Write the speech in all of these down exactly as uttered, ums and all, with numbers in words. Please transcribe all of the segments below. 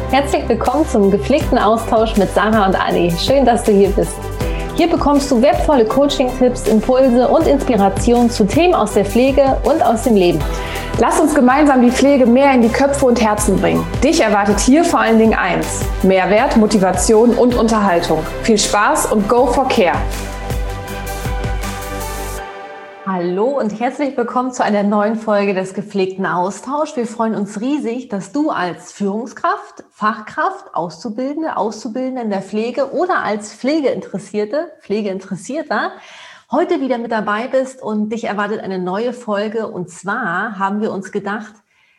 Herzlich willkommen zum gepflegten Austausch mit Sarah und Anni. Schön, dass du hier bist. Hier bekommst du wertvolle Coaching-Tipps, Impulse und Inspirationen zu Themen aus der Pflege und aus dem Leben. Lass uns gemeinsam die Pflege mehr in die Köpfe und Herzen bringen. Dich erwartet hier vor allen Dingen eins: Mehrwert, Motivation und Unterhaltung. Viel Spaß und go for care! Hallo und herzlich willkommen zu einer neuen Folge des gepflegten Austausch. Wir freuen uns riesig, dass du als Führungskraft, Fachkraft, Auszubildende, Auszubildende in der Pflege oder als Pflegeinteressierte, Pflegeinteressierter heute wieder mit dabei bist und dich erwartet eine neue Folge. Und zwar haben wir uns gedacht,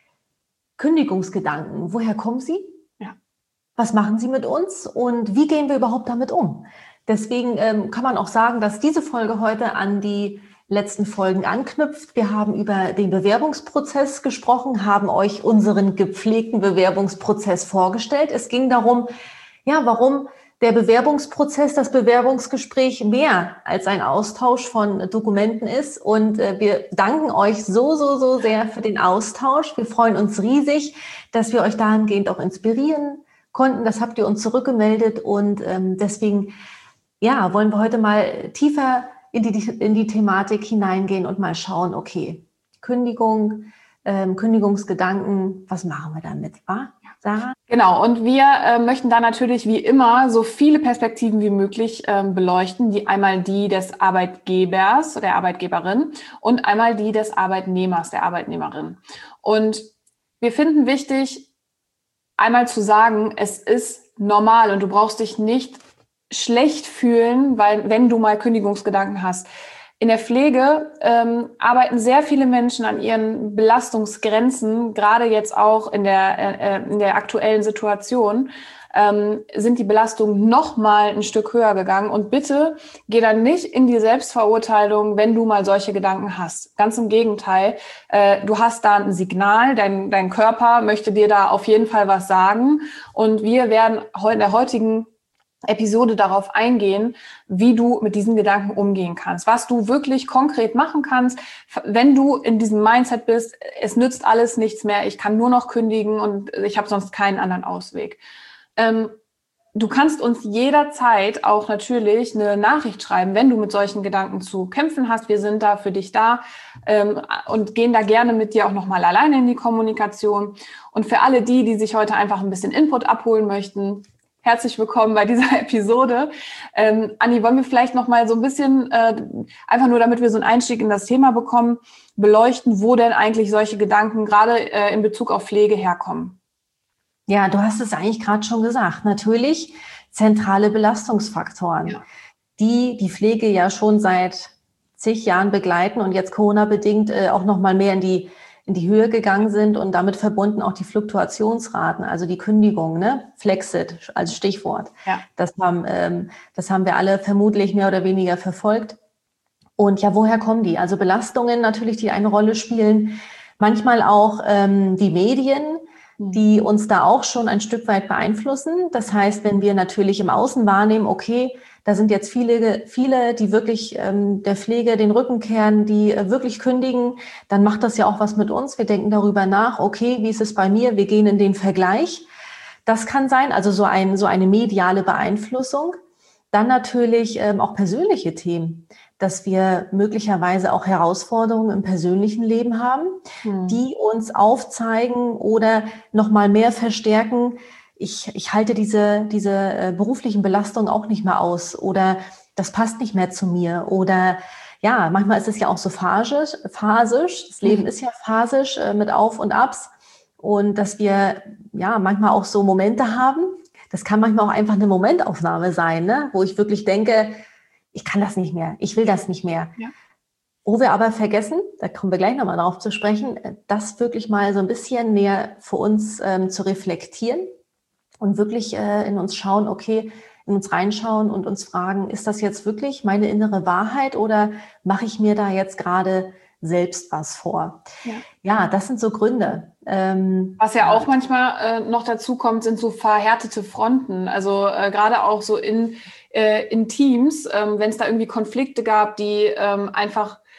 Kündigungsgedanken, woher kommen sie? Ja. Was machen sie mit uns und wie gehen wir überhaupt damit um? Deswegen ähm, kann man auch sagen, dass diese Folge heute an die letzten Folgen anknüpft. Wir haben über den Bewerbungsprozess gesprochen, haben euch unseren gepflegten Bewerbungsprozess vorgestellt. Es ging darum, ja, warum der Bewerbungsprozess, das Bewerbungsgespräch mehr als ein Austausch von Dokumenten ist. Und äh, wir danken euch so, so, so sehr für den Austausch. Wir freuen uns riesig, dass wir euch dahingehend auch inspirieren konnten. Das habt ihr uns zurückgemeldet und ähm, deswegen, ja, wollen wir heute mal tiefer in die, in die Thematik hineingehen und mal schauen, okay, Kündigung, ähm, Kündigungsgedanken, was machen wir damit, wa? Sarah? Genau, und wir äh, möchten da natürlich wie immer so viele Perspektiven wie möglich ähm, beleuchten, die einmal die des Arbeitgebers, der Arbeitgeberin und einmal die des Arbeitnehmers, der Arbeitnehmerin. Und wir finden wichtig, einmal zu sagen, es ist normal und du brauchst dich nicht schlecht fühlen, weil wenn du mal Kündigungsgedanken hast. In der Pflege ähm, arbeiten sehr viele Menschen an ihren Belastungsgrenzen, gerade jetzt auch in der, äh, in der aktuellen Situation, ähm, sind die Belastungen noch mal ein Stück höher gegangen. Und bitte geh dann nicht in die Selbstverurteilung, wenn du mal solche Gedanken hast. Ganz im Gegenteil, äh, du hast da ein Signal, dein, dein Körper möchte dir da auf jeden Fall was sagen. Und wir werden in der heutigen Episode darauf eingehen, wie du mit diesen Gedanken umgehen kannst, was du wirklich konkret machen kannst, wenn du in diesem Mindset bist, es nützt alles nichts mehr, ich kann nur noch kündigen und ich habe sonst keinen anderen Ausweg. Ähm, du kannst uns jederzeit auch natürlich eine Nachricht schreiben, wenn du mit solchen Gedanken zu kämpfen hast. Wir sind da für dich da ähm, und gehen da gerne mit dir auch nochmal alleine in die Kommunikation. Und für alle die, die sich heute einfach ein bisschen Input abholen möchten, herzlich willkommen bei dieser Episode. Ähm, Anni, wollen wir vielleicht noch mal so ein bisschen, äh, einfach nur damit wir so einen Einstieg in das Thema bekommen, beleuchten, wo denn eigentlich solche Gedanken gerade äh, in Bezug auf Pflege herkommen? Ja, du hast es eigentlich gerade schon gesagt. Natürlich zentrale Belastungsfaktoren, ja, die die Pflege ja schon seit zig Jahren begleiten und jetzt Corona-bedingt äh, auch noch mal mehr in die in die Höhe gegangen sind und damit verbunden auch die Fluktuationsraten, also die Kündigung, ne? Flexit als Stichwort. Ja. Das haben, ähm, das haben wir alle vermutlich mehr oder weniger verfolgt. Und ja, woher kommen die? Also Belastungen natürlich, die eine Rolle spielen. Manchmal auch ähm, die Medien, die uns da auch schon ein Stück weit beeinflussen. Das heißt, wenn wir natürlich im Außen wahrnehmen, okay, da sind jetzt viele, viele, die wirklich ähm, der Pflege den Rücken kehren, die äh, wirklich kündigen, dann macht das ja auch was mit uns. Wir denken darüber nach, okay, wie ist es bei mir? Wir gehen in den Vergleich. Das kann sein, also so, ein, so eine mediale Beeinflussung. Dann natürlich ähm, auch persönliche Themen, dass wir möglicherweise auch Herausforderungen im persönlichen Leben haben, hm. die uns aufzeigen oder nochmal mehr verstärken, ich, ich halte diese, diese äh, beruflichen Belastungen auch nicht mehr aus oder das passt nicht mehr zu mir oder ja, manchmal ist es ja auch so phasisch, phasisch. Das Leben ist ja phasisch äh, mit Auf und Abs und dass wir ja manchmal auch so Momente haben, das kann manchmal auch einfach eine Momentaufnahme sein, ne? Wo ich wirklich denke, ich kann das nicht mehr, ich will das nicht mehr. Ja. Wo wir aber vergessen, da kommen wir gleich nochmal drauf zu sprechen, das wirklich mal so ein bisschen näher für uns ähm, zu reflektieren und wirklich äh, in uns schauen, okay, in uns reinschauen und uns fragen, ist das jetzt wirklich meine innere Wahrheit oder mache ich mir da jetzt gerade selbst was vor? Ja, ja, das sind so Gründe. Ähm, was ja auch manchmal äh, noch dazu kommt, sind so verhärtete Fronten. Also äh, gerade auch so in, äh, in Teams, ähm, wenn es da irgendwie Konflikte gab, die ähm, einfach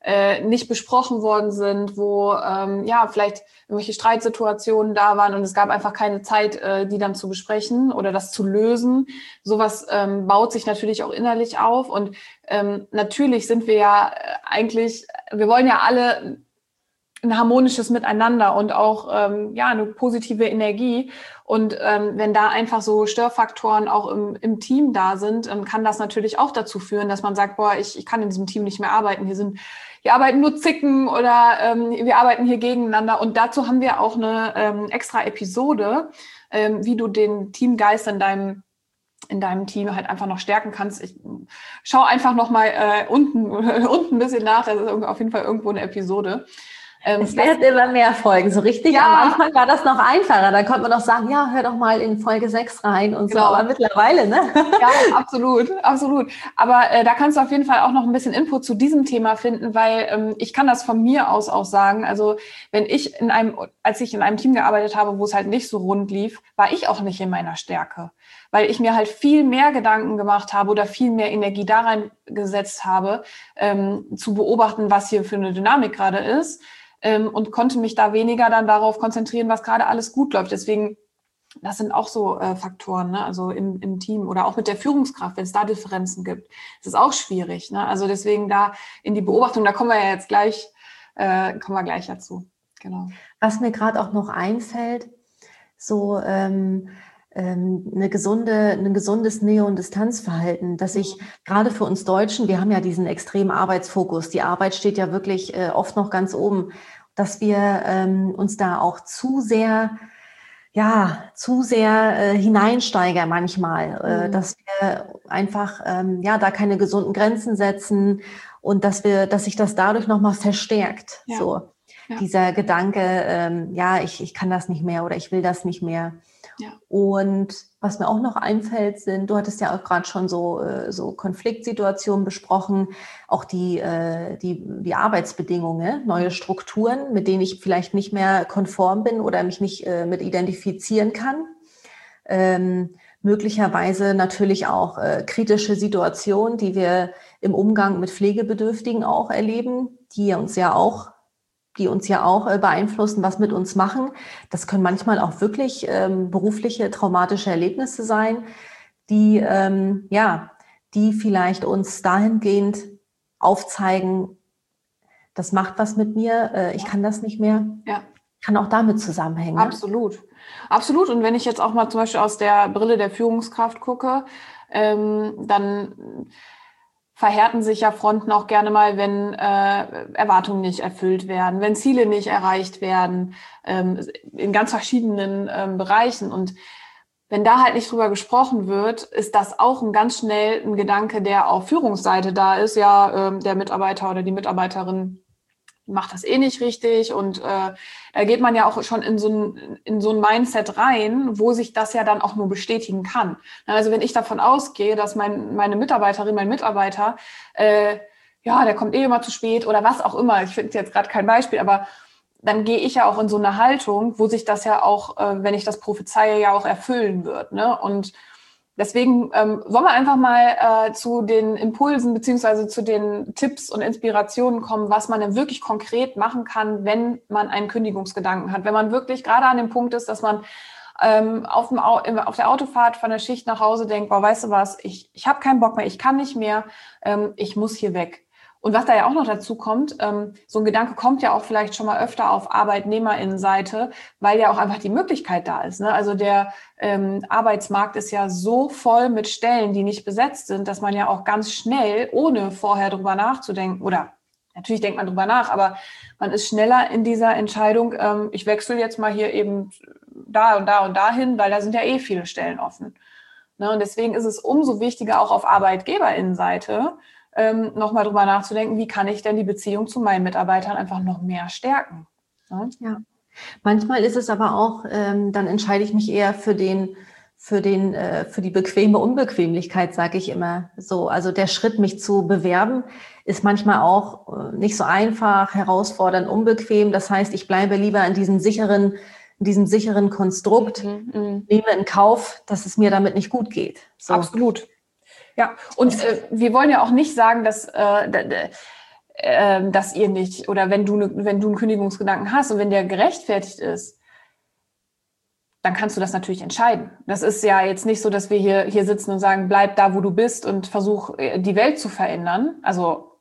äh, nicht besprochen worden sind, wo ähm, ja vielleicht irgendwelche Streitsituationen da waren und es gab einfach keine Zeit, äh, die dann zu besprechen oder das zu lösen. Sowas ähm, baut sich natürlich auch innerlich auf und ähm, natürlich sind wir ja eigentlich, wir wollen ja alle ein harmonisches Miteinander und auch ähm, ja eine positive Energie. Und ähm, wenn da einfach so Störfaktoren auch im, im Team da sind, ähm, kann das natürlich auch dazu führen, dass man sagt, boah, ich, ich kann in diesem Team nicht mehr arbeiten. Hier sind, hier arbeiten nur Zicken oder ähm, wir arbeiten hier gegeneinander. Und dazu haben wir auch eine ähm, extra Episode, ähm, wie du den Teamgeist in deinem in deinem Team halt einfach noch stärken kannst. Ich schau einfach noch mal äh, unten unten ein bisschen nach. Das ist auf jeden Fall irgendwo eine Episode. Ähm, es werden immer mehr Folgen, so richtig. Ja. Am Anfang war das noch einfacher. Da konnte man noch sagen, ja, hör doch mal in Folge sechs rein und genau. So. Aber mittlerweile, ne? Ja, absolut, absolut. Aber äh, da kannst du auf jeden Fall auch noch ein bisschen Input zu diesem Thema finden, weil ähm, ich kann das von mir aus auch sagen. Also wenn ich in einem, als ich in einem Team gearbeitet habe, wo es halt nicht so rund lief, war ich auch nicht in meiner Stärke, weil ich mir halt viel mehr Gedanken gemacht habe oder viel mehr Energie da reingesetzt habe, ähm, zu beobachten, was hier für eine Dynamik gerade ist. Ähm, und konnte mich da weniger dann darauf konzentrieren, was gerade alles gut läuft. Deswegen, das sind auch so äh, Faktoren, ne? Also im, im Team oder auch mit der Führungskraft, wenn es da Differenzen gibt, ist es auch schwierig, ne? Also deswegen da in die Beobachtung, da kommen wir ja jetzt gleich, äh, kommen wir gleich dazu. Genau. Was mir gerade auch noch einfällt, so ähm, ähm, eine gesunde, ein gesundes Nähe- und Distanzverhalten, dass ich gerade für uns Deutschen, wir haben ja diesen extremen Arbeitsfokus, die Arbeit steht ja wirklich äh, oft noch ganz oben, dass wir ähm, uns da auch zu sehr, ja, zu sehr äh, hineinsteigern manchmal, äh, mhm. dass wir einfach, ähm, ja, da keine gesunden Grenzen setzen und dass wir, dass sich das dadurch nochmal verstärkt, ja. so. Ja. Dieser Gedanke, ähm, ja, ich, ich kann das nicht mehr oder ich will das nicht mehr. Ja. Und was mir auch noch einfällt, sind, du hattest ja auch gerade schon so, so Konfliktsituationen besprochen, auch die, die, die Arbeitsbedingungen, neue Strukturen, mit denen ich vielleicht nicht mehr konform bin oder mich nicht mit identifizieren kann. Ähm, möglicherweise natürlich auch äh, kritische Situationen, die wir im Umgang mit Pflegebedürftigen auch erleben, die uns ja auch die uns ja auch äh, beeinflussen, was mit uns machen. Das können manchmal auch wirklich ähm, berufliche, traumatische Erlebnisse sein, die, ähm, ja, die vielleicht uns dahingehend aufzeigen, das macht was mit mir, äh, ich kann das nicht mehr. Ja. Kann auch damit zusammenhängen. Absolut. Absolut. Und wenn ich jetzt auch mal zum Beispiel aus der Brille der Führungskraft gucke, ähm, dann verhärten sich ja Fronten auch gerne mal, wenn äh, Erwartungen nicht erfüllt werden, wenn Ziele nicht erreicht werden, ähm, in ganz verschiedenen ähm, Bereichen. Und wenn da halt nicht drüber gesprochen wird, ist das auch ein ganz schnell ein Gedanke, der auf Führungsseite da ist. Ja, ähm, der Mitarbeiter oder die Mitarbeiterin macht das eh nicht richtig und äh, da geht man ja auch schon in so ein in so ein Mindset rein, wo sich das ja dann auch nur bestätigen kann. Also wenn ich davon ausgehe, dass mein meine Mitarbeiterin, mein Mitarbeiter, äh, ja, der kommt eh immer zu spät oder was auch immer, ich finde jetzt gerade kein Beispiel, aber dann gehe ich ja auch in so eine Haltung, wo sich das ja auch, äh, wenn ich das prophezeie, ja auch erfüllen wird, ne? Und deswegen ähm, wollen wir einfach mal äh, zu den Impulsen beziehungsweise zu den Tipps und Inspirationen kommen, was man denn wirklich konkret machen kann, wenn man einen Kündigungsgedanken hat. Wenn man wirklich gerade an dem Punkt ist, dass man ähm, auf, dem, auf der Autofahrt von der Schicht nach Hause denkt, boah, weißt du was, ich, ich habe keinen Bock mehr, ich kann nicht mehr, ähm, ich muss hier weg. Und was da ja auch noch dazu kommt, ähm, so ein Gedanke kommt ja auch vielleicht schon mal öfter auf ArbeitnehmerInnenseite, weil ja auch einfach die Möglichkeit da ist, ne? Also der ähm, Arbeitsmarkt ist ja so voll mit Stellen, die nicht besetzt sind, dass man ja auch ganz schnell, ohne vorher drüber nachzudenken, oder natürlich denkt man drüber nach, aber man ist schneller in dieser Entscheidung, ähm, ich wechsle jetzt mal hier eben da und da und dahin, weil da sind ja eh viele Stellen offen. Ne? Und deswegen ist es umso wichtiger, auch auf ArbeitgeberInnenseite, Ähm, nochmal drüber nachzudenken, wie kann ich denn die Beziehung zu meinen Mitarbeitern einfach noch mehr stärken. Ja, ja. Manchmal ist es aber auch, ähm, dann entscheide ich mich eher für den, für den, äh, für die bequeme Unbequemlichkeit, sage ich immer so. Also der Schritt, mich zu bewerben, ist manchmal auch äh, nicht so einfach, herausfordernd, unbequem. Das heißt, ich bleibe lieber in diesem sicheren, in diesem sicheren Konstrukt, mhm, mh. nehme in Kauf, dass es mir damit nicht gut geht. So. Absolut. Ja, und äh, wir wollen ja auch nicht sagen, dass äh, äh, dass ihr nicht, oder wenn du, ne, wenn du einen Kündigungsgedanken hast und wenn der gerechtfertigt ist, dann kannst du das natürlich entscheiden. Das ist ja jetzt nicht so, dass wir hier, hier sitzen und sagen, bleib da, wo du bist und versuch, die Welt zu verändern. Also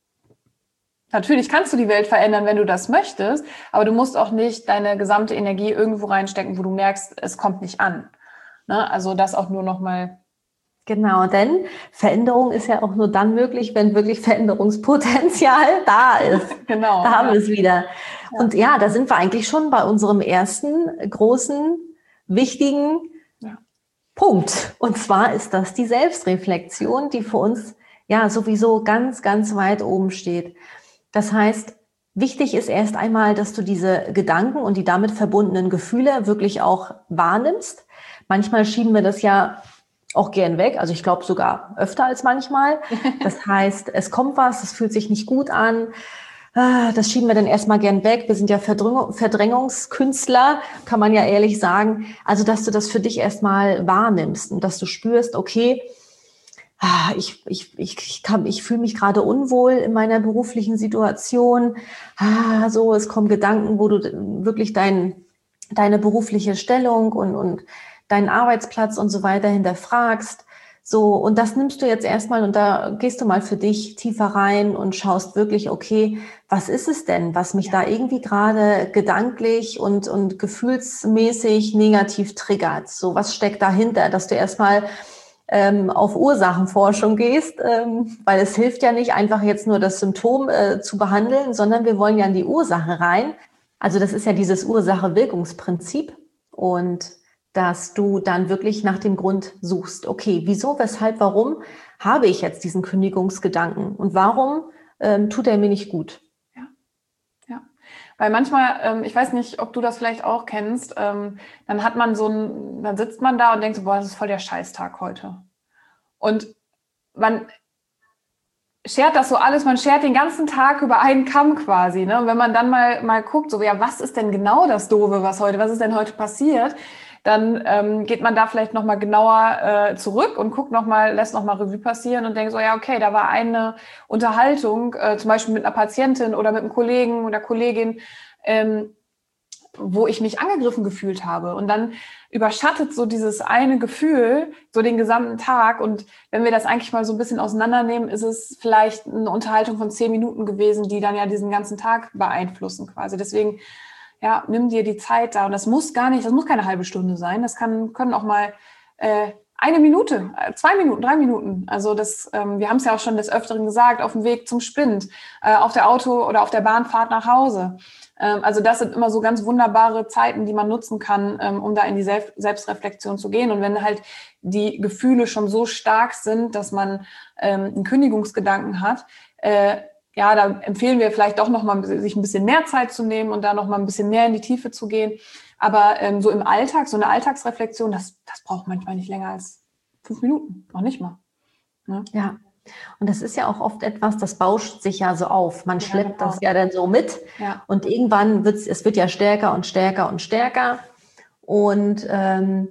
natürlich kannst du die Welt verändern, wenn du das möchtest, aber du musst auch nicht deine gesamte Energie irgendwo reinstecken, wo du merkst, es kommt nicht an. Ne? Also das auch nur nochmal. Genau, denn Veränderung ist ja auch nur dann möglich, wenn wirklich Veränderungspotenzial da ist. Genau. Da haben ja. wir es wieder. Ja. Und ja, da sind wir eigentlich schon bei unserem ersten großen, wichtigen ja. Punkt. Und zwar ist das die Selbstreflexion, die für uns ja sowieso ganz, ganz weit oben steht. Das heißt, wichtig ist erst einmal, dass du diese Gedanken und die damit verbundenen Gefühle wirklich auch wahrnimmst. Manchmal schieben wir das ja auch gern weg, also ich glaube sogar öfter als manchmal. Das heißt, es kommt was, es fühlt sich nicht gut an, das schieben wir dann erstmal gern weg. Wir sind ja Verdrängung, Verdrängungskünstler, kann man ja ehrlich sagen. Also, dass du das für dich erstmal wahrnimmst und dass du spürst, okay, ich, ich, ich, ich, kann, ich fühle mich gerade unwohl in meiner beruflichen Situation. So, es kommen Gedanken, wo du wirklich dein, deine berufliche Stellung und, und deinen Arbeitsplatz und so weiter hinterfragst. So, und das nimmst du jetzt erstmal und da gehst du mal für dich tiefer rein und schaust wirklich, okay, was ist es denn, was mich ja. da irgendwie gerade gedanklich und, und gefühlsmäßig negativ triggert? So, was steckt dahinter, dass du erstmal ähm, auf Ursachenforschung gehst, ähm, weil es hilft ja nicht einfach jetzt nur das Symptom äh, zu behandeln, sondern wir wollen ja in die Ursache rein. Also das ist ja dieses Ursache-Wirkungsprinzip und dass du dann wirklich nach dem Grund suchst. Okay, wieso, weshalb, warum habe ich jetzt diesen Kündigungsgedanken und warum ähm, tut er mir nicht gut? Ja, ja. Weil manchmal, ähm, ich weiß nicht, ob du das vielleicht auch kennst, ähm, dann hat man so ein, dann sitzt man da und denkt so, boah, das ist voll der Scheißtag heute. Und man schert das so alles, man schert den ganzen Tag über einen Kamm quasi. Ne? Und wenn man dann mal, mal guckt, so, ja, was ist denn genau das Doofe, was heute, was ist denn heute passiert? Dann ähm, geht man da vielleicht nochmal genauer äh, zurück und guckt nochmal, lässt nochmal Revue passieren und denkt so, ja, okay, da war eine Unterhaltung, äh, zum Beispiel mit einer Patientin oder mit einem Kollegen oder Kollegin, ähm, wo ich mich angegriffen gefühlt habe. Und dann überschattet so dieses eine Gefühl so den gesamten Tag. Und wenn wir das eigentlich mal so ein bisschen auseinandernehmen, ist es vielleicht eine Unterhaltung von zehn Minuten gewesen, die dann ja diesen ganzen Tag beeinflussen quasi. Deswegen ja, nimm dir die Zeit da. Und das muss gar nicht, das muss keine halbe Stunde sein. Das kann, können auch mal äh, eine Minute, zwei Minuten, drei Minuten. Also das, ähm, wir haben es ja auch schon des Öfteren gesagt, auf dem Weg zum Spind, äh, auf der Auto- oder auf der Bahnfahrt nach Hause. Ähm, also das sind immer so ganz wunderbare Zeiten, die man nutzen kann, ähm, um da in die Selb- Selbstreflexion zu gehen. Und wenn halt die Gefühle schon so stark sind, dass man ähm, einen Kündigungsgedanken hat, äh, ja, da empfehlen wir vielleicht doch nochmal, sich ein bisschen mehr Zeit zu nehmen und da nochmal ein bisschen mehr in die Tiefe zu gehen. Aber ähm, so im Alltag, so eine Alltagsreflexion, das, das braucht manchmal nicht länger als fünf Minuten, noch nicht mal. Ja. ja. Und das ist ja auch oft etwas, das bauscht sich ja so auf. Man schleppt ja, genau. das ja dann so mit ja. und irgendwann wird es, es wird ja stärker und stärker und stärker. Und ähm,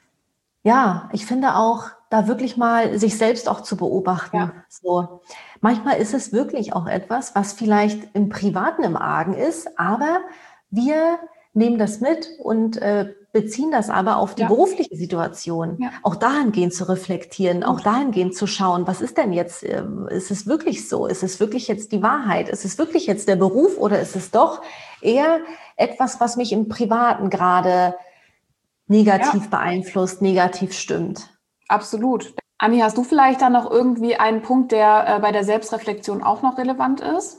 ja, ich finde auch, da wirklich mal sich selbst auch zu beobachten. Ja. So. Manchmal ist es wirklich auch etwas, was vielleicht im Privaten im Argen ist, aber wir nehmen das mit und äh, beziehen das aber auf die ja. berufliche Situation. Ja. Auch dahingehend zu reflektieren, Gut. auch dahingehend zu schauen, was ist denn jetzt, äh, ist es wirklich so? Ist es wirklich jetzt die Wahrheit? Ist es wirklich jetzt der Beruf oder ist es doch eher etwas, was mich im Privaten gerade negativ ja. beeinflusst, negativ stimmt? Absolut. Anni, hast du vielleicht da noch irgendwie einen Punkt, der äh, bei der Selbstreflexion auch noch relevant ist?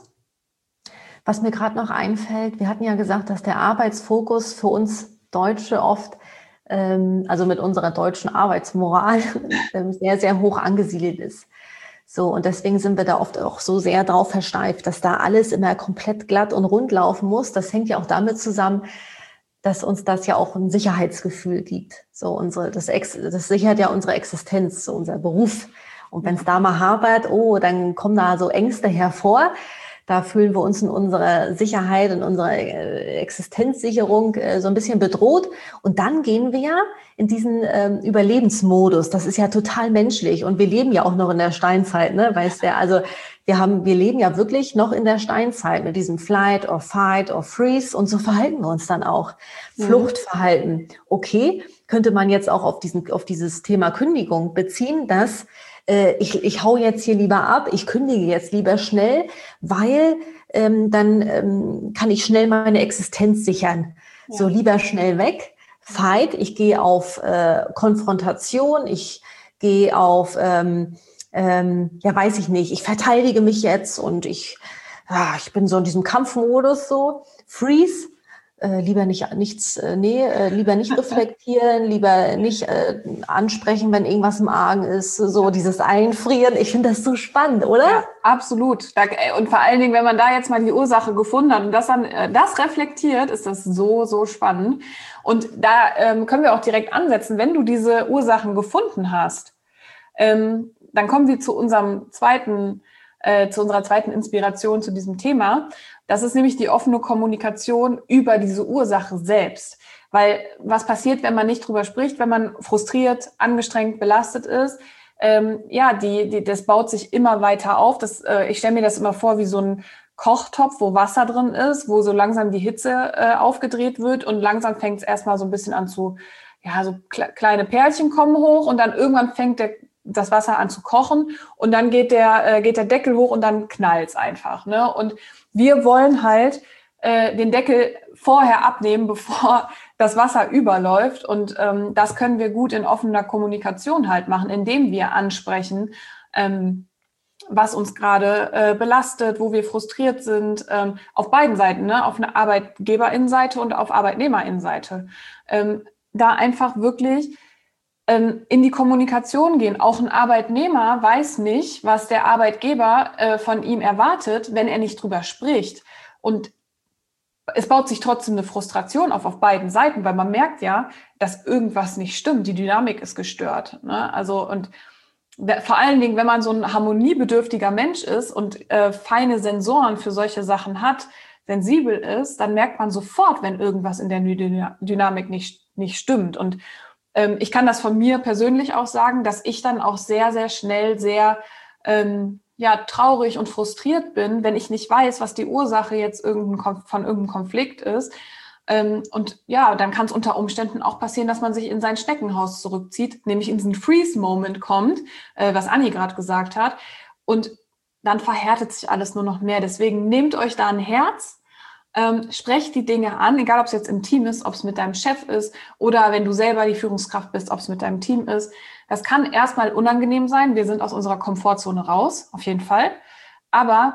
Was mir gerade noch einfällt, wir hatten ja gesagt, dass der Arbeitsfokus für uns Deutsche oft, ähm, also mit unserer deutschen Arbeitsmoral, ähm, sehr, sehr hoch angesiedelt ist. So, und deswegen sind wir da oft auch so sehr drauf versteift, dass da alles immer komplett glatt und rund laufen muss. Das hängt ja auch damit zusammen, dass uns das ja auch ein Sicherheitsgefühl gibt. So unsere, das, Ex, das sichert ja unsere Existenz, so unser Beruf. Und wenn es da mal hapert, oh, dann kommen da so Ängste hervor. Da fühlen wir uns in unserer Sicherheit, in unserer äh, Existenzsicherung äh, so ein bisschen bedroht. Und dann gehen wir in diesen ähm, Überlebensmodus. Das ist ja total menschlich. Und wir leben ja auch noch in der Steinzeit, ne? Weißt du, also wir haben, wir leben ja wirklich noch in der Steinzeit mit diesem Flight or Fight or Freeze. Und so verhalten wir uns dann auch. Mhm. Fluchtverhalten. Okay, könnte man jetzt auch auf diesen, auf dieses Thema Kündigung beziehen, dass Ich, ich hau jetzt hier lieber ab, ich kündige jetzt lieber schnell, weil ähm, dann ähm, kann ich schnell meine Existenz sichern. Ja. So lieber schnell weg. Fight, ich gehe auf äh, Konfrontation, ich gehe auf, ähm, ähm, ja weiß ich nicht, ich verteidige mich jetzt und ich, ja, ich bin so in diesem Kampfmodus so. Freeze. Äh, lieber nicht nichts, äh, nee, äh, lieber nicht reflektieren, lieber nicht äh, ansprechen, wenn irgendwas im Argen ist, so dieses Einfrieren. Ich finde das so spannend, oder? Ja, absolut. Und vor allen Dingen, wenn man da jetzt mal die Ursache gefunden hat und das dann äh, das reflektiert, ist das so, so spannend. Und da ähm, können wir auch direkt ansetzen, wenn du diese Ursachen gefunden hast, ähm, dann kommen wir zu unserem zweiten, äh, zu unserer zweiten Inspiration zu diesem Thema. Das ist nämlich die offene Kommunikation über diese Ursache selbst. Weil was passiert, wenn man nicht drüber spricht, wenn man frustriert, angestrengt, belastet ist? Ähm, ja, die, die, das baut sich immer weiter auf. Das, äh, ich stelle mir das immer vor wie so ein Kochtopf, wo Wasser drin ist, wo so langsam die Hitze äh, aufgedreht wird und langsam fängt es erstmal so ein bisschen an zu, ja, so kle- kleine Perlchen kommen hoch und dann irgendwann fängt der das Wasser an zu kochen und dann geht der, äh, geht der Deckel hoch und dann knallt's einfach, ne? Und wir wollen halt äh, den Deckel vorher abnehmen, bevor das Wasser überläuft. Und ähm, das können wir gut in offener Kommunikation halt machen, indem wir ansprechen, ähm, was uns gerade äh, belastet, wo wir frustriert sind, ähm, auf beiden Seiten, ne? Auf einer Arbeitgeberinnenseite und auf Arbeitnehmerinnenseite. Ähm, da einfach wirklich in die Kommunikation gehen. Auch ein Arbeitnehmer weiß nicht, was der Arbeitgeber äh, von ihm erwartet, wenn er nicht drüber spricht. Und es baut sich trotzdem eine Frustration auf, auf beiden Seiten, weil man merkt ja, dass irgendwas nicht stimmt. Die Dynamik ist gestört, ne? Also, und vor allen Dingen, wenn man so ein harmoniebedürftiger Mensch ist und äh, feine Sensoren für solche Sachen hat, sensibel ist, dann merkt man sofort, wenn irgendwas in der Dynamik nicht, nicht stimmt. Und ich kann das von mir persönlich auch sagen, dass ich dann auch sehr, sehr schnell sehr ähm, ja, traurig und frustriert bin, wenn ich nicht weiß, was die Ursache jetzt irgendein, von irgendeinem Konflikt ist. Ähm, und ja, dann kann es unter Umständen auch passieren, dass man sich in sein Schneckenhaus zurückzieht, nämlich in diesen Freeze-Moment kommt, äh, was Anni gerade gesagt hat. Und dann verhärtet sich alles nur noch mehr. Deswegen nehmt euch da ein Herz. Ähm, sprecht die Dinge an, egal ob es jetzt im Team ist, ob es mit deinem Chef ist oder wenn du selber die Führungskraft bist, ob es mit deinem Team ist. Das kann erstmal unangenehm sein. Wir sind aus unserer Komfortzone raus, auf jeden Fall. Aber,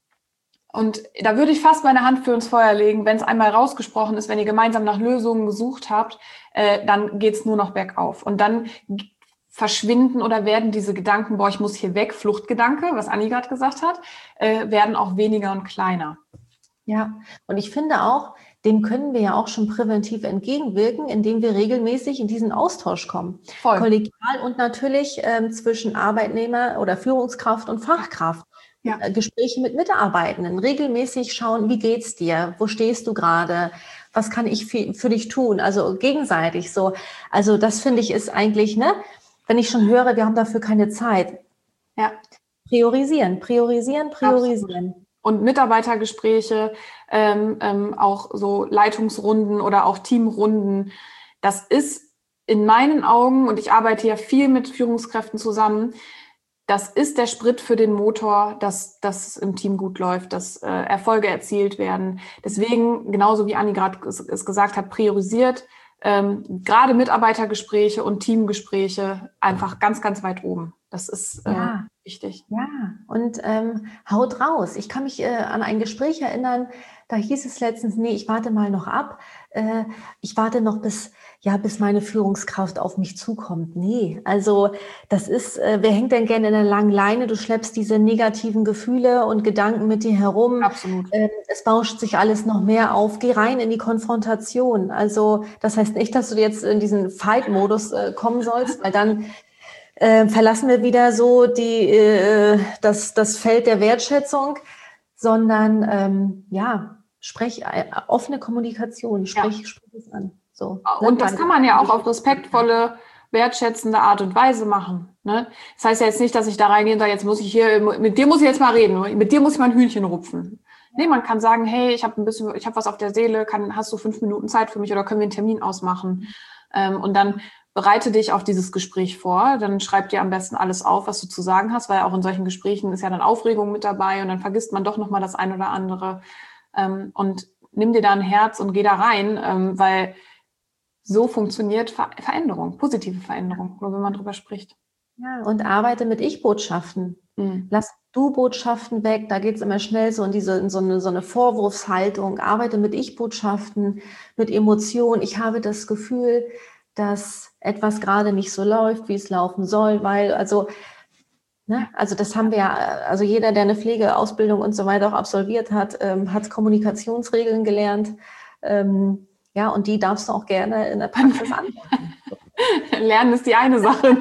und da würde ich fast meine Hand für ins Feuer legen, wenn es einmal rausgesprochen ist, wenn ihr gemeinsam nach Lösungen gesucht habt, äh, dann geht es nur noch bergauf. Und dann verschwinden oder werden diese Gedanken, boah, ich muss hier weg, Fluchtgedanke, was Anni gerade gesagt hat, äh, werden auch weniger und kleiner. Ja, und ich finde auch, dem können wir ja auch schon präventiv entgegenwirken, indem wir regelmäßig in diesen Austausch kommen. Voll. Kollegial und natürlich ähm, zwischen Arbeitnehmer oder Führungskraft und Fachkraft. Ja. Äh, Gespräche mit Mitarbeitenden, regelmäßig schauen, wie geht's dir? Wo stehst du gerade? Was kann ich für, für dich tun? Also gegenseitig so. Also das finde ich ist eigentlich, ne, wenn ich schon höre, wir haben dafür keine Zeit. Ja. Priorisieren, priorisieren, priorisieren. Absolut. Und Mitarbeitergespräche, ähm, ähm, auch so Leitungsrunden oder auch Teamrunden, das ist in meinen Augen, und ich arbeite ja viel mit Führungskräften zusammen, das ist der Sprit für den Motor, dass das im Team gut läuft, dass äh, Erfolge erzielt werden. Deswegen, genauso wie Anni gerade es gesagt hat, priorisiert ähm, gerade Mitarbeitergespräche und Teamgespräche einfach ganz, ganz weit oben. Das ist äh, ja. wichtig. Ja, und ähm, haut raus. Ich kann mich äh, an ein Gespräch erinnern, da hieß es letztens, nee, ich warte mal noch ab. Äh, ich warte noch bis, ja, bis meine Führungskraft auf mich zukommt. Nee, also das ist, äh, wer hängt denn gerne in der langen Leine? Du schleppst diese negativen Gefühle und Gedanken mit dir herum. Absolut. Äh, es bauscht sich alles noch mehr auf. Geh rein in die Konfrontation. Also das heißt nicht, dass du jetzt in diesen Fight-Modus äh, kommen sollst, weil dann Äh, verlassen wir wieder so die, äh, das, das Feld der Wertschätzung. sondern ähm, ja, sprech äh, offene Kommunikation, sprech, ja. sprech es an. So, und ne? Das kann man ja auch auf respektvolle, wertschätzende Art und Weise machen. Ne? Das heißt ja jetzt nicht, dass ich da reingehe und sage, jetzt muss ich hier, mit dir muss ich jetzt mal reden, mit dir muss ich mal ein Hühnchen rupfen. Nee, man kann sagen, hey, ich habe ein bisschen, ich habe was auf der Seele, kann, hast du fünf Minuten Zeit für mich oder können wir einen Termin ausmachen? Ähm, und dann bereite dich auf dieses Gespräch vor, dann schreib dir am besten alles auf, was du zu sagen hast, weil auch in solchen Gesprächen ist ja dann Aufregung mit dabei und dann vergisst man doch nochmal das ein oder andere. Ähm, und nimm dir da ein Herz und geh da rein, ähm, weil so funktioniert Ver- Veränderung, positive Veränderung, nur wenn man drüber spricht. Ja, und arbeite mit Ich-Botschaften. Mhm. Lass Du-Botschaften weg, da geht es immer schnell so in diese in so eine, so eine Vorwurfshaltung. Arbeite mit Ich-Botschaften, mit Emotionen. Ich habe das Gefühl, dass etwas gerade nicht so läuft, wie es laufen soll, weil, also, ne, also das haben wir ja, also jeder, der eine Pflegeausbildung und so weiter auch absolviert hat, ähm, hat Kommunikationsregeln gelernt. Ähm, ja, und die darfst du auch gerne in der Praxis anwenden. Lernen ist die eine Sache.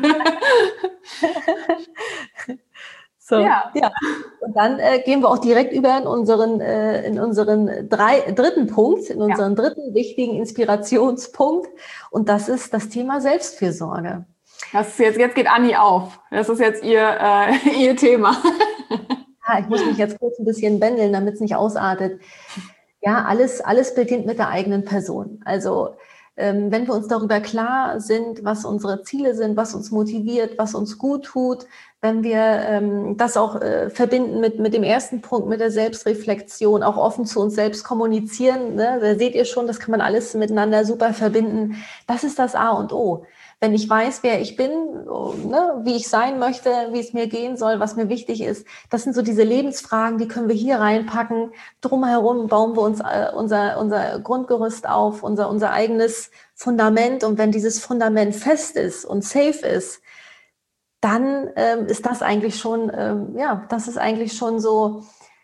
So, ja. ja. Und dann äh, gehen wir auch direkt über in unseren, äh, in unseren drei, dritten Punkt, in unseren ja. dritten wichtigen Inspirationspunkt. Und das ist das Thema Selbstfürsorge. Das ist jetzt, jetzt geht Anni auf. Das ist jetzt ihr, äh, ihr Thema. Ja, ich muss mich jetzt kurz ein bisschen bändeln, damit es nicht ausartet. Ja, alles, alles beginnt mit der eigenen Person. Also ähm, wenn wir uns darüber klar sind, was unsere Ziele sind, was uns motiviert, was uns gut tut, wenn wir ähm, das auch äh, verbinden mit, mit dem ersten Punkt, mit der Selbstreflexion, auch offen zu uns selbst kommunizieren, ne? Da seht ihr schon, das kann man alles miteinander super verbinden. Das ist das A und O. Wenn ich weiß, wer ich bin, ne, wie ich sein möchte, wie es mir gehen soll, was mir wichtig ist, das sind so diese Lebensfragen, die können wir hier reinpacken. Drumherum bauen wir uns äh, unser, unser Grundgerüst auf, unser, unser eigenes Fundament. Und wenn dieses Fundament fest ist und safe ist, dann ähm, ist das eigentlich schon, ähm, ja, das ist eigentlich schon so,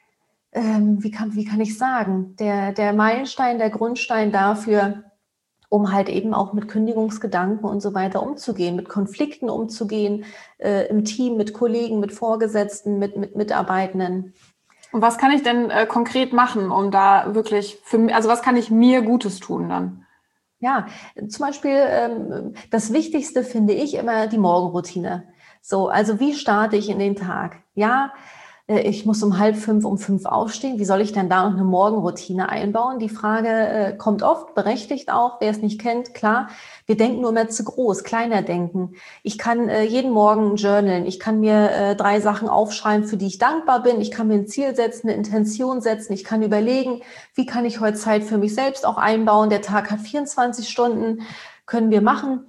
ähm, wie kann, wie kann ich sagen, der, der Meilenstein, der Grundstein dafür, um halt eben auch mit Kündigungsgedanken und so weiter umzugehen, mit Konflikten umzugehen, äh, im Team, mit Kollegen, mit Vorgesetzten, mit, mit Mitarbeitenden. Und was kann ich denn äh, konkret machen, um da wirklich, für, also was kann ich mir Gutes tun dann? Ja, zum Beispiel ähm, das Wichtigste finde ich immer die Morgenroutine. So, also wie starte ich in den Tag? Ja, ich muss um halb fünf, um fünf aufstehen. Wie soll ich denn da noch eine Morgenroutine einbauen? Die Frage äh, kommt oft, berechtigt auch. Wer es nicht kennt, klar. Wir denken nur mehr zu groß, kleiner denken. Ich kann äh, jeden Morgen journalen. Ich kann mir äh, drei Sachen aufschreiben, für die ich dankbar bin. Ich kann mir ein Ziel setzen, eine Intention setzen. Ich kann überlegen, wie kann ich heute Zeit für mich selbst auch einbauen? Der Tag hat vierundzwanzig Stunden, können wir machen.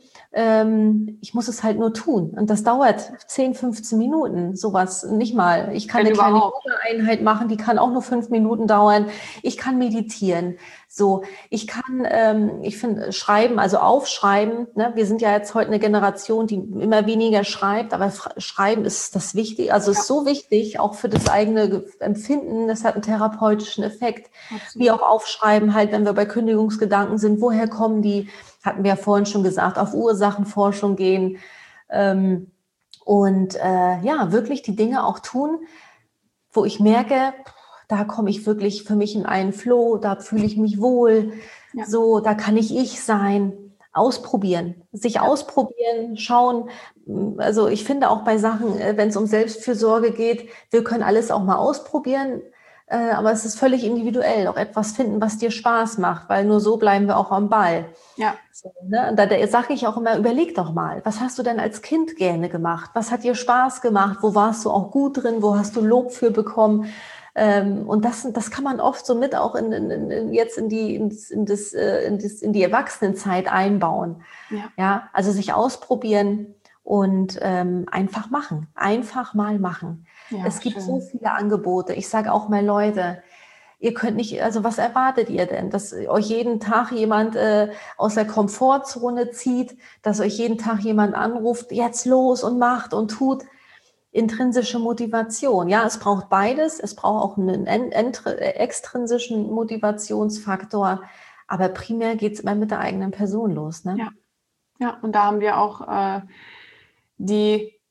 Ich muss es halt nur tun. Und das dauert zehn, fünfzehn Minuten, sowas nicht mal. Ich kann Wenn eine kleine Yoga-Einheit machen, die kann auch nur fünf Minuten dauern. Ich kann meditieren. So, ich kann, ähm, ich finde, schreiben, also aufschreiben. Ne? Wir sind ja jetzt heute eine Generation, die immer weniger schreibt, aber Schreiben ist das wichtig. Also ja. ist so wichtig, auch für das eigene Empfinden. Das hat einen therapeutischen Effekt. Absolut. Wie auch aufschreiben, halt, wenn wir bei Kündigungsgedanken sind, woher kommen die? Hatten wir ja vorhin schon gesagt, auf Ursachenforschung gehen ähm, und äh, ja, wirklich die Dinge auch tun, wo ich merke, da komme ich wirklich für mich in einen Flow, da fühle ich mich wohl, ja. So, da kann ich ich sein, ausprobieren, sich ja. ausprobieren, schauen. Also ich finde auch bei Sachen, wenn es um Selbstfürsorge geht, wir können alles auch mal ausprobieren. Aber es ist völlig individuell, auch etwas finden, was dir Spaß macht, weil nur so bleiben wir auch am Ball. Ja. So, ne? Und da, da sage ich auch immer, überleg doch mal, was hast du denn als Kind gerne gemacht? Was hat dir Spaß gemacht? Wo warst du auch gut drin? Wo hast du Lob für bekommen? Ähm, und das, das kann man oft so mit auch in, in, in, jetzt in die, in, in, das, in, das, in die Erwachsenenzeit einbauen. Ja. Ja, also sich ausprobieren und ähm, einfach machen, einfach mal machen. Ja, es gibt schön. So viele Angebote. Ich sage auch mal, Leute, ihr könnt nicht, also was erwartet ihr denn? Dass euch jeden Tag jemand äh, aus der Komfortzone zieht, dass euch jeden Tag jemand anruft, jetzt los und macht und tut. Intrinsische Motivation. Ja, es braucht beides. Es braucht auch einen extrinsischen Motivationsfaktor. Aber primär geht es immer mit der eigenen Person los. Ne? Ja. Ja, und da haben wir auch äh, die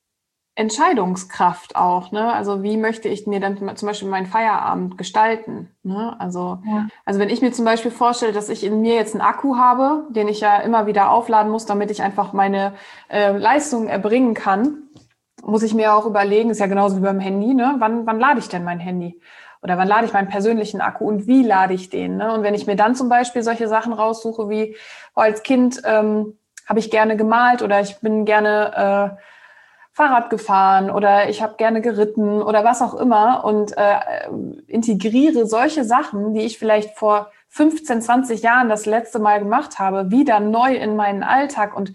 Entscheidungskraft auch, ne? Also wie möchte ich mir dann zum Beispiel meinen Feierabend gestalten, ne? Also, Ja. also wenn ich mir zum Beispiel vorstelle, dass ich in mir jetzt einen Akku habe, den ich ja immer wieder aufladen muss, damit ich einfach meine äh, Leistung erbringen kann, muss ich mir auch überlegen, ist ja genauso wie beim Handy, ne? Wann, wann lade ich denn mein Handy? Oder wann lade ich meinen persönlichen Akku und wie lade ich den, ne? Und wenn ich mir dann zum Beispiel solche Sachen raussuche, wie oh, als Kind ähm, habe ich gerne gemalt oder ich bin gerne äh, Fahrrad gefahren oder ich habe gerne geritten oder was auch immer und äh, integriere solche Sachen, die ich vielleicht vor fünfzehn, zwanzig Jahren das letzte Mal gemacht habe, wieder neu in meinen Alltag. Und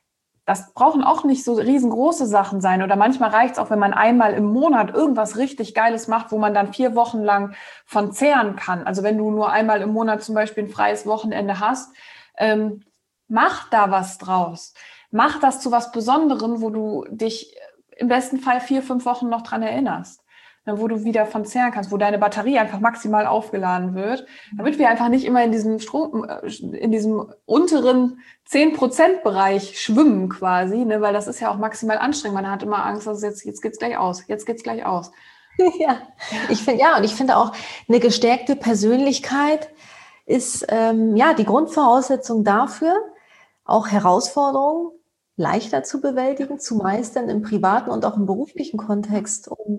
das brauchen auch nicht so riesengroße Sachen sein. Oder manchmal reicht es auch, wenn man einmal im Monat irgendwas richtig Geiles macht, wo man dann vier Wochen lang von zehren kann. Also wenn du nur einmal im Monat zum Beispiel ein freies Wochenende hast, ähm, mach da was draus. Mach das zu was Besonderem, wo du dich im besten Fall vier, fünf Wochen noch dran erinnerst, wo du wieder von zehren kannst, wo deine Batterie einfach maximal aufgeladen wird, damit wir einfach nicht immer in diesem Strom, in diesem unteren zehn Prozent Bereich schwimmen quasi, ne, weil das ist ja auch maximal anstrengend. Man hat immer Angst, dass jetzt, jetzt geht's gleich aus, jetzt geht's gleich aus. Ja, ich finde, ja, und ich finde auch, eine gestärkte Persönlichkeit ist, ähm, ja, die Grundvoraussetzung dafür, auch Herausforderungen leichter zu bewältigen, zu meistern im privaten und auch im beruflichen Kontext. Und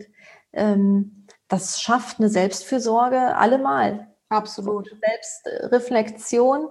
ähm, das schafft eine Selbstfürsorge allemal. Absolut. Und Selbstreflexion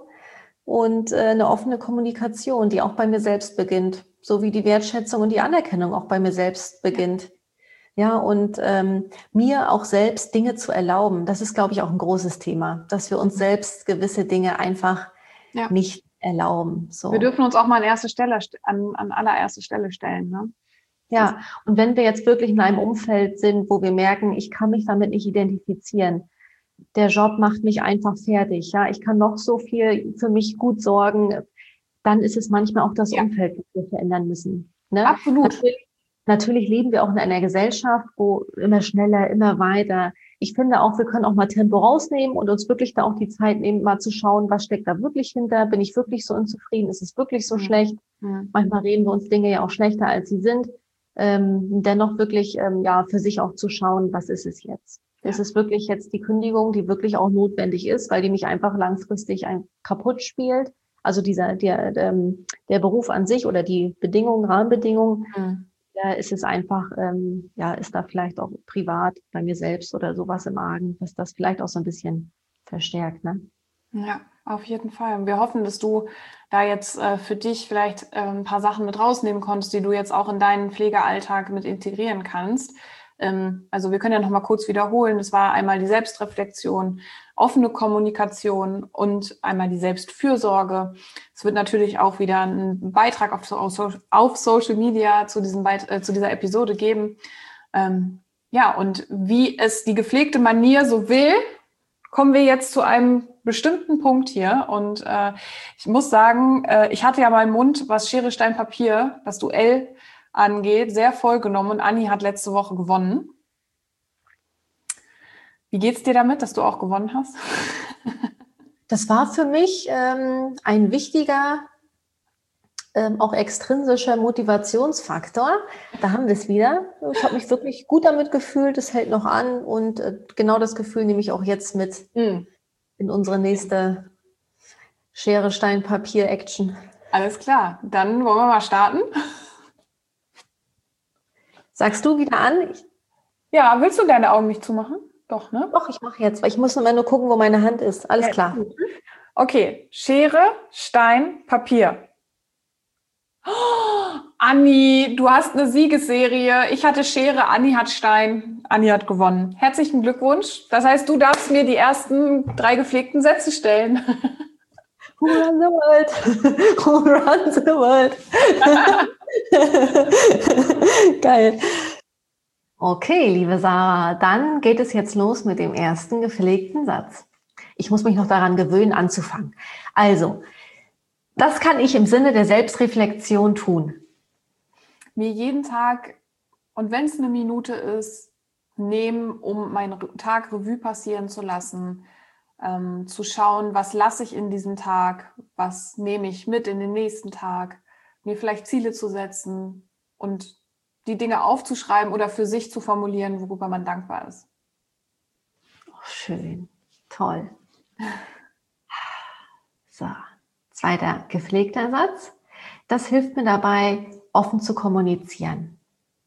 und äh, eine offene Kommunikation, die auch bei mir selbst beginnt, so wie die Wertschätzung und die Anerkennung auch bei mir selbst beginnt. Ja, und ähm, mir auch selbst Dinge zu erlauben, das ist, glaube ich, auch ein großes Thema, dass wir uns selbst gewisse Dinge einfach Ja. nicht erlauben. So. Wir dürfen uns auch mal an erste Stelle, an, an allererste Stelle stellen, ne? Ja, und wenn wir jetzt wirklich in einem Umfeld sind, wo wir merken, ich kann mich damit nicht identifizieren, der Job macht mich einfach fertig, ja, ich kann noch so viel für mich gut sorgen, dann ist es manchmal auch das Ja. Umfeld, das wir verändern müssen. Ne? Absolut. Natürlich, natürlich leben wir auch in einer Gesellschaft, wo immer schneller, immer weiter. Ich finde auch, wir können auch mal Tempo rausnehmen und uns wirklich da auch die Zeit nehmen, mal zu schauen, was steckt da wirklich hinter? Bin ich wirklich so unzufrieden? Ist es wirklich so Mhm. schlecht? Mhm. Manchmal reden wir uns Dinge ja auch schlechter, als sie sind. Ähm, dennoch wirklich ähm, ja für sich auch zu schauen, was ist es jetzt? Ja. Ist es wirklich jetzt die Kündigung, die wirklich auch notwendig ist, weil die mich einfach langfristig ein, kaputt spielt? Also dieser der ähm, der Beruf an sich oder die Bedingungen, Rahmenbedingungen, Mhm. da ist es einfach, ähm, ja, ist da vielleicht auch privat bei mir selbst oder sowas im Argen, dass das vielleicht auch so ein bisschen verstärkt, ne? Ja, auf jeden Fall. Und wir hoffen, dass du da jetzt äh, für dich vielleicht äh, ein paar Sachen mit rausnehmen konntest, die du jetzt auch in deinen Pflegealltag mit integrieren kannst. Ähm, also wir können ja noch mal kurz wiederholen. Das war einmal die Selbstreflexion, offene Kommunikation und einmal die Selbstfürsorge. Es wird natürlich auch wieder einen Beitrag auf, auf, auf Social Media zu, diesem Beit äh, zu dieser Episode geben. Ähm, ja, und wie es die gepflegte Manier so will, kommen wir jetzt zu einem bestimmten Punkt hier. Und äh, ich muss sagen, äh, ich hatte ja meinen Mund, was Schere, Stein, Papier, das Duell angeht, sehr voll genommen. Und Anni hat letzte Woche gewonnen. Wie geht's dir damit, dass du auch gewonnen hast? Das war für mich ähm, ein wichtiger, ähm, auch extrinsischer Motivationsfaktor. Da haben wir es wieder. Ich habe mich wirklich gut damit gefühlt. Es hält noch an und äh, genau das Gefühl nehme ich auch jetzt mit Mhm. in unsere nächste Schere, Stein, Papier Action. Alles klar, dann wollen wir mal starten. Sagst du wieder an? Ich, Ja, willst du deine Augen nicht zumachen? Doch, ne? doch, ich mache jetzt, weil ich muss immer nur gucken, wo meine Hand ist. Alles Ja, klar. Okay, Schere, Stein, Papier. Oh, Anni, du hast eine Siegesserie. Ich hatte Schere, Anni hat Stein. Anni hat gewonnen. Herzlichen Glückwunsch. Das heißt, du darfst mir die ersten drei gepflegten Sätze stellen. Who run the world? Who run the world? Geil. Okay, liebe Sarah, dann geht es jetzt los mit dem ersten gepflegten Satz. Ich muss mich noch daran gewöhnen, anzufangen. Also, das kann ich im Sinne der Selbstreflexion tun. Mir jeden Tag, und wenn es eine Minute ist, nehmen, um meinen Tag Revue passieren zu lassen, ähm, zu schauen, was lasse ich in diesem Tag, was nehme ich mit in den nächsten Tag, mir vielleicht Ziele zu setzen und die Dinge aufzuschreiben oder für sich zu formulieren, worüber man dankbar ist. Oh, schön, toll. So, zweiter gepflegter Satz. Das hilft mir dabei, offen zu kommunizieren.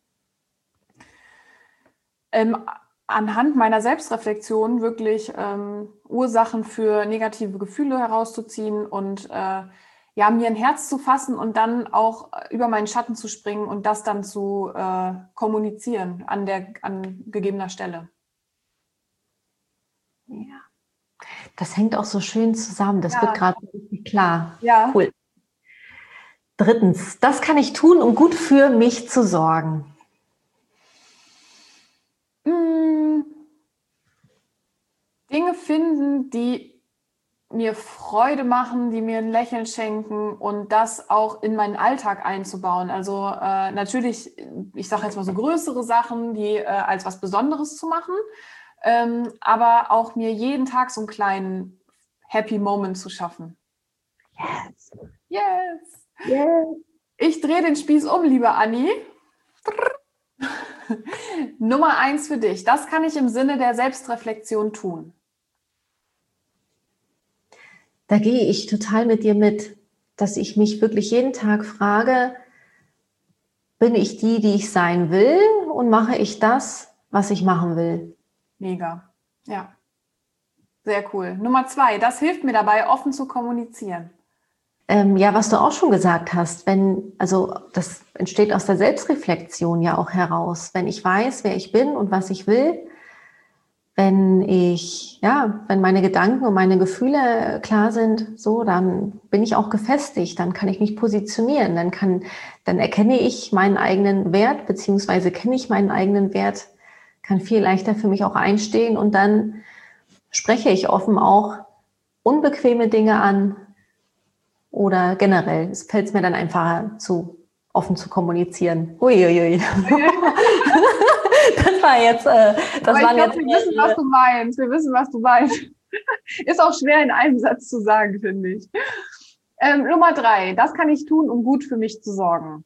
Ähm, anhand meiner Selbstreflexion wirklich ähm, Ursachen für negative Gefühle herauszuziehen und äh, ja, mir ein Herz zu fassen und dann auch über meinen Schatten zu springen und das dann zu äh, kommunizieren an der an gegebener Stelle. Ja. Das hängt auch so schön zusammen. Das Ja. wird gerade richtig klar. Ja. Cool. Drittens, das kann ich tun, um gut für mich zu sorgen. Hm. Dinge finden, die mir Freude machen, die mir ein Lächeln schenken und das auch in meinen Alltag einzubauen. Also äh, natürlich, ich sage jetzt mal so größere Sachen, die äh, als was Besonderes zu machen, ähm, aber auch mir jeden Tag so einen kleinen Happy Moment zu schaffen. Yes. Yes. Yes. Ich drehe den Spieß um, liebe Anni. Nummer eins für dich. Das kann ich im Sinne der Selbstreflexion tun. Da gehe ich total mit dir mit, dass ich mich wirklich jeden Tag frage, bin ich die, die ich sein will und mache ich das, was ich machen will? Mega, ja. Sehr cool. Nummer zwei, das hilft mir dabei, offen zu kommunizieren. Ähm, ja, was du auch schon gesagt hast, wenn, also das entsteht aus der Selbstreflexion ja auch heraus. Wenn ich weiß, wer ich bin und was ich will, wenn ich, ja, wenn meine Gedanken und meine Gefühle klar sind, so, dann bin ich auch gefestigt, dann kann ich mich positionieren, dann kann, dann erkenne ich meinen eigenen Wert, beziehungsweise kenne ich meinen eigenen Wert, kann viel leichter für mich auch einstehen und dann spreche ich offen auch unbequeme Dinge an oder generell, es fällt mir dann einfacher zu, offen zu kommunizieren. Uiuiui. Das war jetzt, äh, das Aber waren ich jetzt. glaub, wir wissen, was du meinst. Wir wissen, was du meinst. Ist auch schwer in einem Satz zu sagen, finde ich. Ähm, Nummer drei. Das kann ich tun, um gut für mich zu sorgen.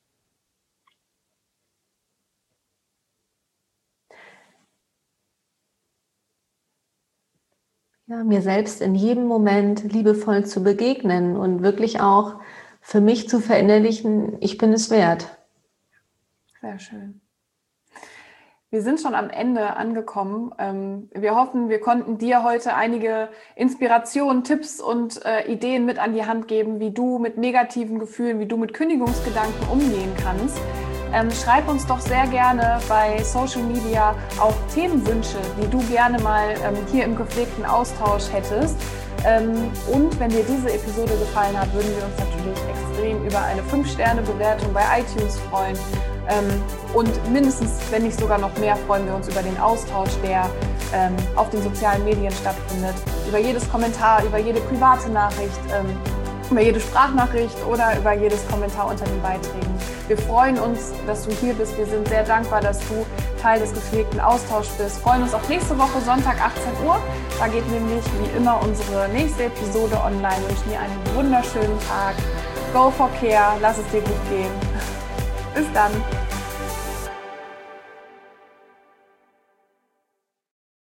Ja, mir selbst in jedem Moment liebevoll zu begegnen und wirklich auch für mich zu verinnerlichen, ich bin es wert. Sehr schön. Wir sind schon am Ende angekommen. Wir hoffen, wir konnten dir heute einige Inspirationen, Tipps und Ideen mit an die Hand geben, wie du mit negativen Gefühlen, wie du mit Kündigungsgedanken umgehen kannst. Schreib uns doch sehr gerne bei Social Media auch Themenwünsche, die du gerne mal hier im gepflegten Austausch hättest. Und wenn dir diese Episode gefallen hat, würden wir uns natürlich extrem über eine fünf Sterne Bewertung bei iTunes freuen. Und mindestens, wenn nicht sogar noch mehr, freuen wir uns über den Austausch, der auf den sozialen Medien stattfindet. Über jedes Kommentar, über jede private Nachricht, über jede Sprachnachricht oder über jedes Kommentar unter den Beiträgen. Wir freuen uns, dass du hier bist. Wir sind sehr dankbar, dass du Teil des gepflegten Austauschs bist. Wir freuen uns auf nächste Woche, Sonntag, achtzehn Uhr. Da geht nämlich wie immer unsere nächste Episode online. Ich wünsche dir einen wunderschönen Tag. Go for Care. Lass es dir gut gehen. Bis dann.